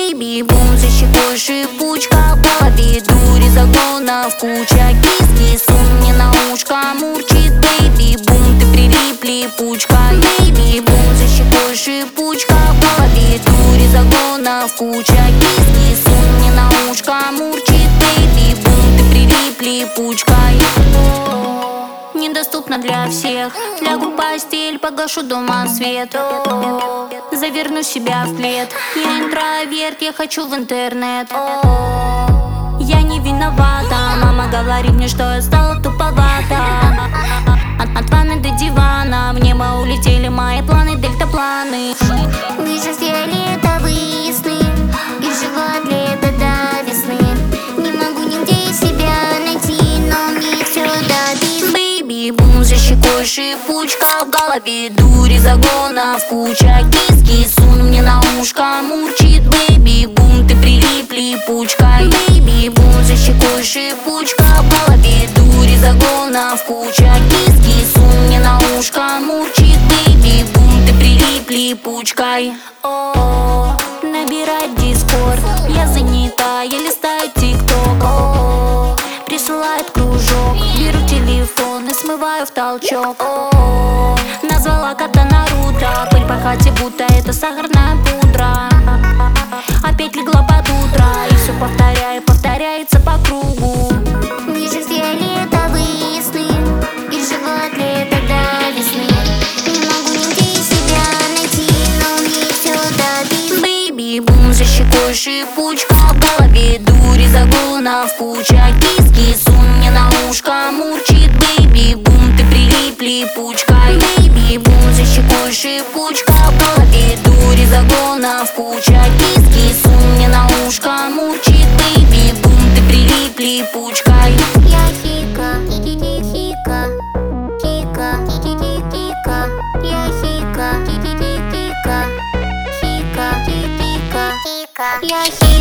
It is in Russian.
Бэйби-бум, за щекой шипучка, в голове дури, загонов куча. Кис-кис, он мне на ушко мурчит. Бэйби-бум, ты прилип, липучка. Бэйби-бум, за щекой шипучка, в голове дури, загонов куча. Кис-кис, он мне на ушко мурчит. Бэйби-бум, ты прилип, липучкой. Недоступна для всех. Лягу в постель, погашу дома свет. Заверну себя в плед. Я интроверт, я хочу в интернет. Я не виновата. Мама говорит мне, что я стала туповата. От ванны до дивана в небо улетели мои планы, дельтапланы. Вижу фиолетовые сны и живот лето до весны. Не могу нигде себя найти, но мне все дадут. Бэйби-бум, за щекой шипучка, в голове дури, загонов куча. Кис-кис, он мне на ушко мурчит. Бэйби-бум, ты прилип, липучкой. Бэйби-бум, за щекой шипучка, в голове дури, загонов куча. Кис-кис, он мне на ушко мурчит. Бэйби-бум, ты прилип, липучкой. Набирать дискорд, я занята, я листаю тикток. Присылает кружок, беру телефон и смываю в толчок. Назвала кота Наруто, пыль по хате, будто это сахарная пудра. Опять легла под утро, и все повторяется по кругу. Вижу фиолетовые сны и живот лето до весны. Не могу нигде себя найти, но мне все дадут. Бэйби-бум, за щекой шипучка, в голове дури, загонов куча. Кис-кис, он мне на ушко мурчит. Бэйби-бум, ты прилип, липучкой. Бэйби-бум, за щекой шипучка, в голове дури, загонов куча. Кис-кис, он мне на ушко мурчит. Бэйби-бум, ты прилип, липучкой. Я хика, хика, хика, хика, я хика, хика, хика, хика, я хика.